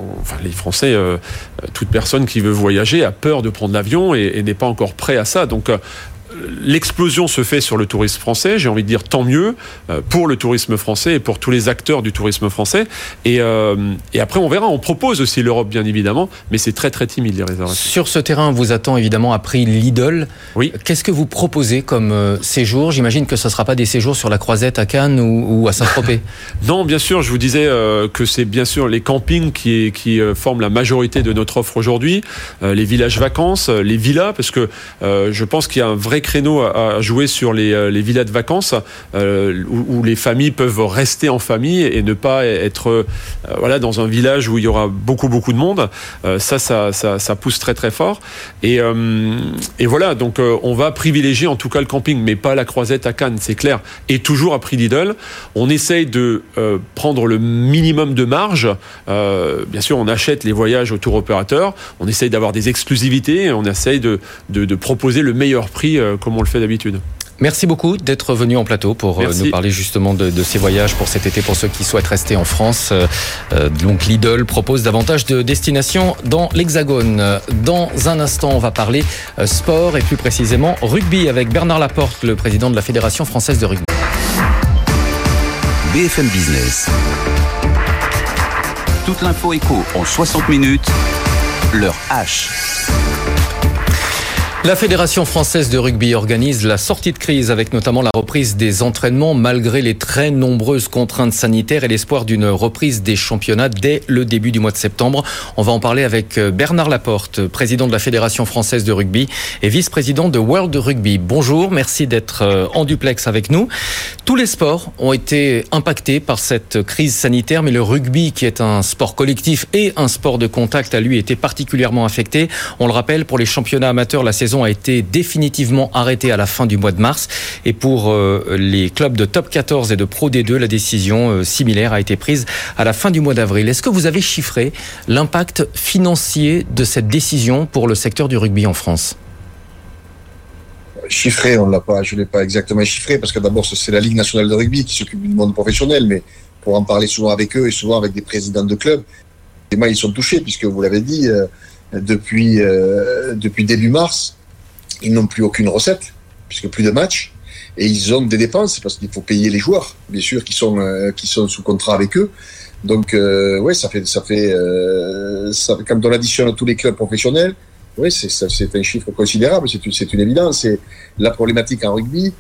toute personne qui veut voyager a peur de prendre l'avion et n'est pas encore prêt à ça. Donc, l'explosion se fait sur le tourisme français, j'ai envie de dire tant mieux pour le tourisme français et pour tous les acteurs du tourisme français. Et après on verra, on propose aussi l'Europe bien évidemment, mais c'est très timide les réservations. Sur ce terrain, on vous attend évidemment à prix Lidl. Oui. Qu'est-ce que vous proposez comme séjour ? J'imagine que ce ne sera pas des séjours sur la Croisette à Cannes ou à Saint-Tropez. Non, bien sûr, je vous disais que c'est bien sûr les campings qui forment la majorité de notre offre aujourd'hui, les villages vacances, les villas, parce que je pense qu'il y a un vrai créneau à jouer sur les villas de vacances où les familles peuvent rester en famille et ne pas être dans un village où il y aura beaucoup de monde. Ça pousse très fort et voilà, donc on va privilégier en tout cas le camping, mais pas la Croisette à Cannes, c'est clair, et toujours à prix Lidl. On essaye de prendre le minimum de marge. Bien sûr, on achète les voyages au tour opérateur, on essaye d'avoir des exclusivités, on essaye de proposer le meilleur prix comme on le fait d'habitude. Merci beaucoup d'être venu en plateau pour nous parler justement de ces voyages pour cet été, pour ceux qui souhaitent rester en France. Donc Lidl propose davantage de destinations dans l'Hexagone. Dans un instant, on va parler sport et plus précisément rugby avec Bernard Laporte, le président de la Fédération française de rugby. BFM Business. Toute l'info éco en 60 minutes. L'heure H. La Fédération française de rugby organise la sortie de crise avec notamment la reprise des entraînements malgré les très nombreuses contraintes sanitaires et l'espoir d'une reprise des championnats dès le début du mois de septembre. On va en parler avec Bernard Laporte, président de la Fédération française de rugby et vice-président de World Rugby. Bonjour, merci d'être en duplex avec nous. Tous les sports ont été impactés par cette crise sanitaire, mais le rugby, qui est un sport collectif et un sport de contact, a lui été particulièrement affecté. On le rappelle, pour les championnats amateurs, la saison a été définitivement arrêtée à la fin du mois de mars. Et pour les clubs de Top 14 et de Pro D2, la décision similaire a été prise à la fin du mois d'avril. Est-ce que vous avez chiffré l'impact financier de cette décision pour le secteur du rugby en France ? Chiffré, je ne l'ai pas exactement chiffré, parce que d'abord, c'est la Ligue nationale de rugby qui s'occupe du monde professionnel, mais pour en parler souvent avec eux et souvent avec des présidents de clubs, ils sont touchés, puisque vous l'avez dit, depuis début mars, ils n'ont plus aucune recette, puisque plus de matchs, et ils ont des dépenses, parce qu'il faut payer les joueurs, bien sûr, qui sont sous contrat avec eux. Donc, ça fait quand on additionne tous les clubs professionnels, c'est un chiffre considérable, c'est une évidence. Et la problématique en rugby,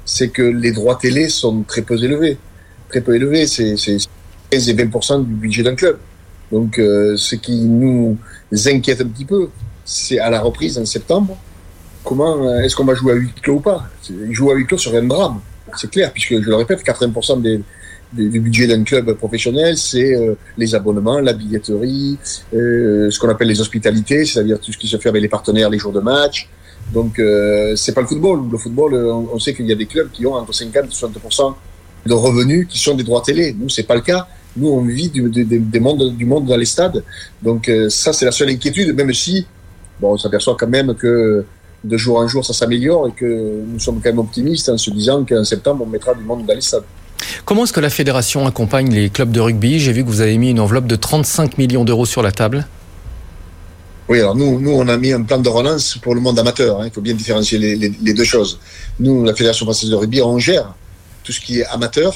c'est que les droits télé sont très peu élevés. Très peu élevés, c'est 15 et 20% du budget d'un club. Donc, ce qui nous inquiète un petit peu, c'est à la reprise en septembre, comment est-ce qu'on va jouer à huis clos ou pas? Jouer à huis clos serait un drame, c'est clair, puisque, je le répète, 80% du budget d'un club professionnel, c'est les abonnements, la billetterie, ce qu'on appelle les hospitalités, c'est-à-dire tout ce qui se fait avec les partenaires les jours de match. Donc, c'est pas le football. Le football, on sait qu'il y a des clubs qui ont entre 50 et 60% de revenus qui sont des droits télé. Nous, c'est pas le cas. Nous, on vit du monde dans les stades. Donc, ça, c'est la seule inquiétude, même si, on s'aperçoit quand même que de jour en jour, ça s'améliore et que nous sommes quand même optimistes en se disant qu'en septembre, on mettra du monde dans les stades. Comment est-ce que la fédération accompagne les clubs de rugby? J'ai vu que vous avez mis une enveloppe de 35 millions d'euros sur la table. Oui, alors nous, on a mis un plan de relance pour le monde amateur. Il faut bien différencier les deux choses. Nous, la Fédération française de rugby, on gère tout ce qui est amateur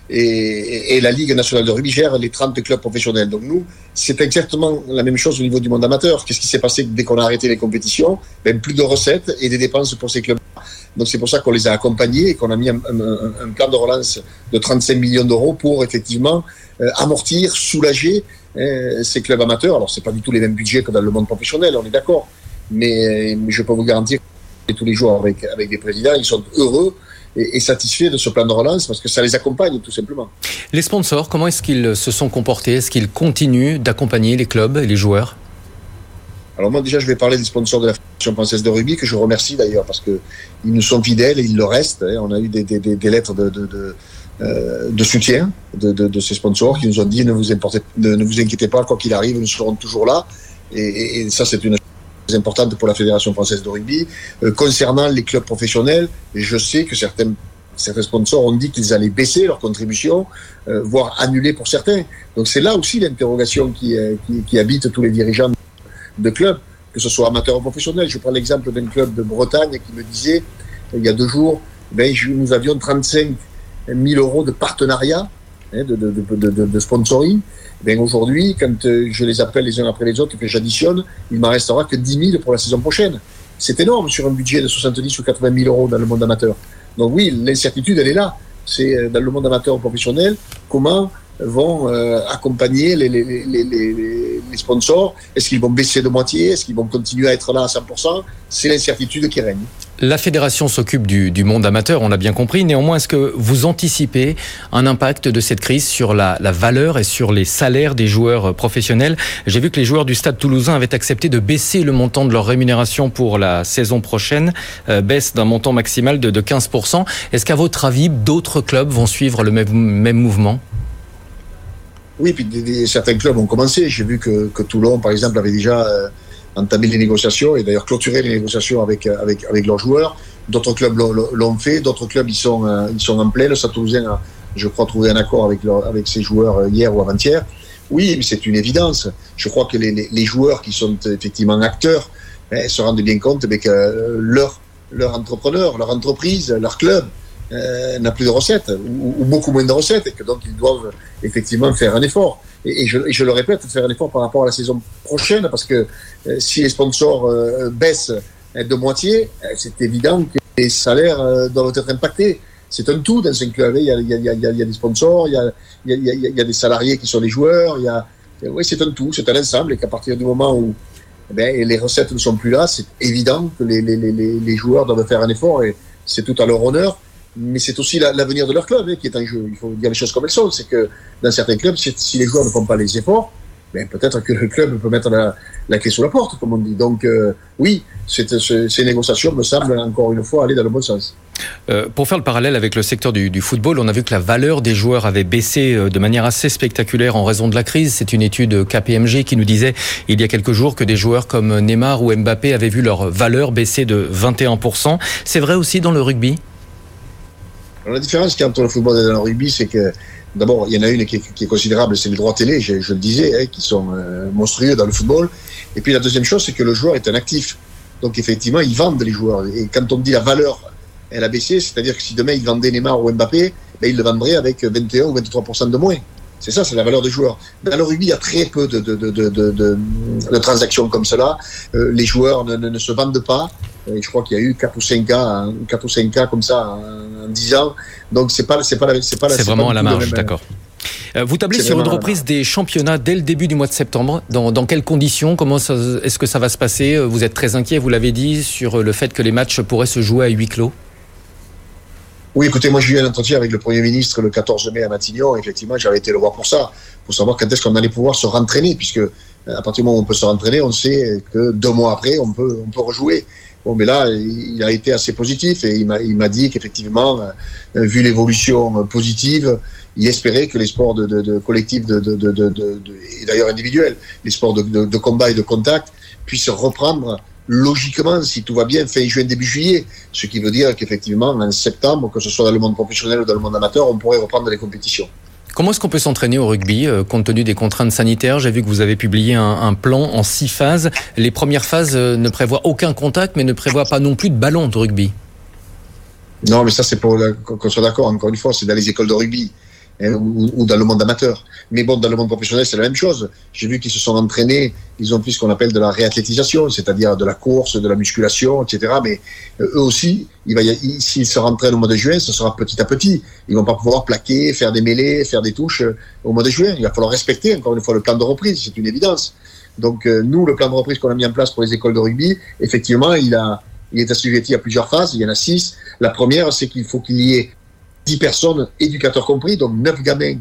et la Ligue nationale de rugby gère les 30 clubs professionnels. Donc nous, c'est exactement la même chose au niveau du monde amateur. Qu'est-ce qui s'est passé dès qu'on a arrêté les compétitions? Plus de recettes et des dépenses pour ces clubs. Donc c'est pour ça qu'on les a accompagnés et qu'on a mis un plan de relance de 35 millions d'euros pour effectivement amortir, soulager ces clubs amateurs. Alors c'est pas du tout les mêmes budgets que dans le monde professionnel, on est d'accord. Mais je peux vous garantir que tous les jours avec des présidents, ils sont heureux et satisfaits de ce plan de relance parce que ça les accompagne tout simplement. Les sponsors, comment est-ce qu'ils se sont comportés? Est-ce qu'ils continuent d'accompagner les clubs et les joueurs? Alors moi déjà je vais parler des sponsors de la Fédération française de rugby que je remercie d'ailleurs parce que ils nous sont fidèles et ils le restent. On a eu des lettres de soutien de ces sponsors qui nous ont dit ne vous inquiétez pas, quoi qu'il arrive, nous serons toujours là. Et ça c'est une chose très importante pour la Fédération française de rugby. Concernant les clubs professionnels, je sais que certains sponsors ont dit qu'ils allaient baisser leur contribution, voire annuler pour certains. Donc c'est là aussi l'interrogation qui habite tous les dirigeants de clubs, que ce soit amateur ou professionnel. Je prends l'exemple d'un club de Bretagne qui me disait, il y a 2 jours, nous avions 35 000 euros de partenariat, de sponsoring. Aujourd'hui, quand je les appelle les uns après les autres et que j'additionne, il m'en restera que 10 000 pour la saison prochaine. C'est énorme sur un budget de 70 ou 80 000 euros dans le monde amateur. Donc oui, l'incertitude, elle est là. C'est dans le monde amateur ou professionnel, comment vont accompagner les sponsors. Est-ce qu'ils vont baisser de moitié? Est-ce qu'ils vont continuer à être là à 100%? C'est l'incertitude qui règne. La fédération s'occupe du monde amateur, on l'a bien compris. Néanmoins, est-ce que vous anticipez un impact de cette crise sur la valeur et sur les salaires des joueurs professionnels? J'ai vu que les joueurs du Stade Toulousain avaient accepté de baisser le montant de leur rémunération pour la saison prochaine, baisse d'un montant maximal de 15%. Est-ce qu'à votre avis, d'autres clubs vont suivre le même mouvement? Oui, puis certains clubs ont commencé. J'ai vu que Toulon, par exemple, avait déjà entamé les négociations et d'ailleurs clôturé les négociations avec leurs joueurs. D'autres clubs l'ont fait. D'autres clubs, ils sont en plein. Le Stade Toulousain a, je crois, trouvé un accord avec ses joueurs hier ou avant-hier. Oui, mais c'est une évidence. Je crois que les joueurs qui sont effectivement acteurs se rendent bien compte que leur entrepreneur, leur entreprise, leur club n'a plus de recettes ou beaucoup moins de recettes et que donc ils doivent effectivement faire un effort et je le répète, faire un effort par rapport à la saison prochaine parce que si les sponsors baissent de moitié, c'est évident que les salaires doivent être impactés. C'est un tout dans un club. Il y a des sponsors, il y a des salariés qui sont les joueurs, oui, c'est un tout, c'est un ensemble et qu'à partir du moment où les recettes ne sont plus là, c'est évident que les joueurs doivent faire un effort et c'est tout à leur honneur. Mais c'est aussi l'avenir de leur club qui est en jeu. Il faut dire les choses comme elles sont. C'est que dans certains clubs, si les joueurs ne font pas les efforts, peut-être que le club peut mettre la clé sous la porte, comme on dit. Donc oui, ces négociations me semblent encore une fois aller dans le bon sens. Pour faire le parallèle avec le secteur du football, on a vu que la valeur des joueurs avait baissé de manière assez spectaculaire en raison de la crise. C'est une étude KPMG qui nous disait il y a quelques jours que des joueurs comme Neymar ou Mbappé avaient vu leur valeur baisser de 21%. C'est vrai aussi dans le rugby? Alors, la différence qu'il y a entre le football et le rugby, c'est que d'abord, il y en a une qui est considérable, c'est les droits télé, je le disais, qui sont monstrueux dans le football. Et puis la deuxième chose, c'est que le joueur est un actif. Donc effectivement, ils vendent les joueurs. Et quand on dit la valeur, elle a baissé, c'est-à-dire que si demain ils vendaient Neymar ou Mbappé, ils le vendraient avec 21 ou 23% de moins. C'est ça, c'est la valeur des joueurs. Dans le rugby, il y a très peu de transactions comme cela. Les joueurs ne se vendent pas. Et je crois qu'il y a eu 4 ou 5 cas comme ça en 10 ans. Donc c'est vraiment à la marge, d'accord. Vous tablez sur une reprise des championnats dès le début du mois de septembre. Dans quelles conditions? Est-ce que ça va se passer? Vous êtes très inquiet, vous l'avez dit, sur le fait que les matchs pourraient se jouer à huis clos. Oui, écoutez, moi j'ai eu un entretien avec le Premier ministre le 14 mai à Matignon. Effectivement, j'avais été le voir pour ça, pour savoir quand est-ce qu'on allait pouvoir se rentraîner, puisque à partir du moment où on peut se rentraîner, on sait que 2 mois après, on peut rejouer. Bon, mais là, il a été assez positif et il m'a dit qu'effectivement, vu l'évolution positive, il espérait que les sports de collectifs et d'ailleurs individuels, les sports de combat et de contact puissent reprendre logiquement, si tout va bien, fin juin, début juillet. Ce qui veut dire qu'effectivement, en septembre, que ce soit dans le monde professionnel ou dans le monde amateur, on pourrait reprendre les compétitions. Comment est-ce qu'on peut s'entraîner au rugby, compte tenu des contraintes sanitaires? J'ai vu que vous avez publié un plan en 6 phases. Les premières phases ne prévoient aucun contact, mais ne prévoient pas non plus de ballon de rugby. Non, mais ça, c'est pour qu'on soit d'accord. Encore une fois, c'est dans les écoles de rugby. Ou dans le monde amateur. Mais bon, dans le monde professionnel, c'est la même chose. J'ai vu qu'ils se sont entraînés, ils ont fait ce qu'on appelle de la réathlétisation, c'est-à-dire de la course, de la musculation, etc. Mais eux aussi, s'ils se rentraînent au mois de juin, ce sera petit à petit. Ils vont pas pouvoir plaquer, faire des mêlées, faire des touches au mois de juin. Il va falloir respecter, encore une fois, le plan de reprise, c'est une évidence. Donc, nous, le plan de reprise qu'on a mis en place pour les écoles de rugby, effectivement, il est assujetti à plusieurs phases. Il y en a 6. La première, c'est qu'il faut qu'il y ait 10 personnes, éducateurs compris, donc 9 gamins,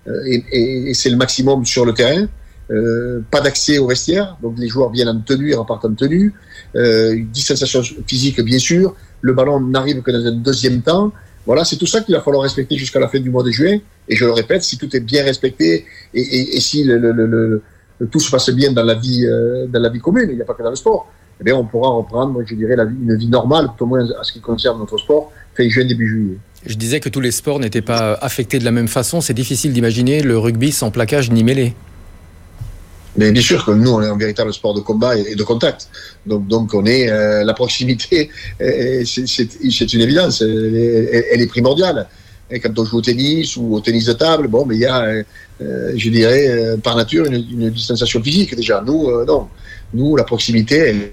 et c'est le maximum sur le terrain. Pas d'accès au vestiaire, donc les joueurs viennent en tenue et repartent en tenue. Distanciation physique, bien sûr. Le ballon n'arrive que dans un deuxième temps. Voilà, c'est tout ça qu'il va falloir respecter jusqu'à la fin du mois de juin. Et je le répète, si tout est bien respecté et si tout se passe bien dans la vie commune, il n'y a pas que dans le sport, eh bien on pourra reprendre, je dirais, une vie normale, tout au moins à ce qui concerne notre sport, fin juin, début juillet. Je disais que tous les sports n'étaient pas affectés de la même façon. C'est difficile d'imaginer le rugby sans plaquage ni mêlée. Mais bien sûr que nous, on est un véritable sport de combat et de contact. Donc on est la proximité, c'est une évidence, elle est primordiale. Et quand on joue au tennis ou au tennis de table, bon, mais il y a, je dirais, par nature, une distanciation physique déjà. Nous, non. Nous, la proximité,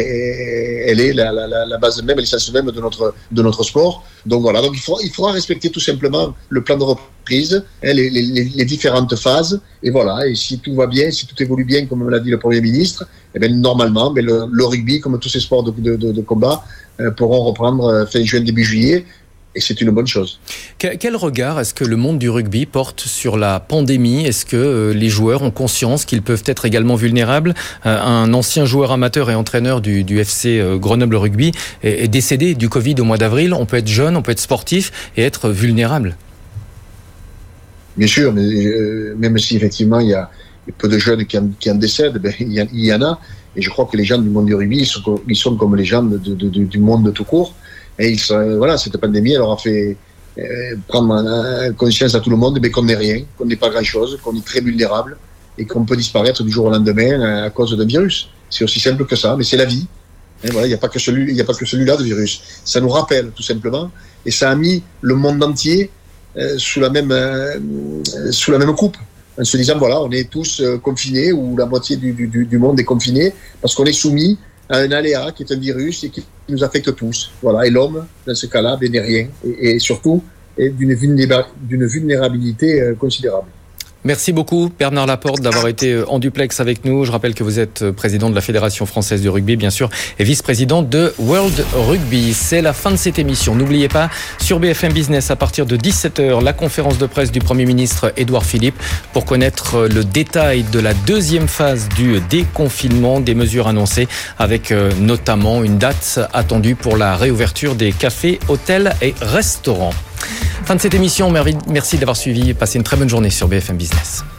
elle est la base même, l'essence même de notre sport. Donc voilà, donc il faudra respecter tout simplement le plan de reprise, les différentes phases, et voilà. Et si tout va bien, si tout évolue bien, comme l'a dit le Premier ministre, eh bien normalement, le rugby, comme tous ces sports de combat, pourront reprendre fin juin, début juillet. Et c'est une bonne chose. Quel regard est-ce que le monde du rugby porte sur la pandémie? Est-ce que les joueurs ont conscience qu'ils peuvent être également vulnérables? Un ancien joueur amateur et entraîneur du FC Grenoble Rugby est décédé du Covid au mois d'avril. On peut être jeune, on peut être sportif et être vulnérable. Bien sûr, mais même si effectivement il y a peu de jeunes qui en décèdent, il y en a. Et je crois que les gens du monde du rugby, ils sont comme les gens du monde tout court. Et voilà, cette pandémie, elle aura fait prendre conscience à tout le monde qu'on n'est rien, qu'on n'est pas grand-chose, qu'on est très vulnérable et qu'on peut disparaître du jour au lendemain à cause d'un virus. C'est aussi simple que ça, mais c'est la vie. Et voilà, il n'y a pas que celui-là de virus. Ça nous rappelle tout simplement, et ça a mis le monde entier sous la même coupe, en se disant voilà, on est tous confinés, ou la moitié du monde est confiné parce qu'on est soumis à un aléa qui est un virus et qui nous affecte tous. Voilà. Et l'homme, dans ce cas-là, n'est rien. Et surtout, est d'une vulnérabilité considérable. Merci beaucoup Bernard Laporte d'avoir été en duplex avec nous. Je rappelle que vous êtes président de la Fédération française de rugby, bien sûr, et vice-président de World Rugby. C'est la fin de cette émission. N'oubliez pas, sur BFM Business, à partir de 17h, la conférence de presse du Premier ministre Édouard Philippe pour connaître le détail de la deuxième phase du déconfinement, des mesures annoncées, avec notamment une date attendue pour la réouverture des cafés, hôtels et restaurants. Fin de cette émission, merci d'avoir suivi. Passez une très bonne journée sur BFM Business.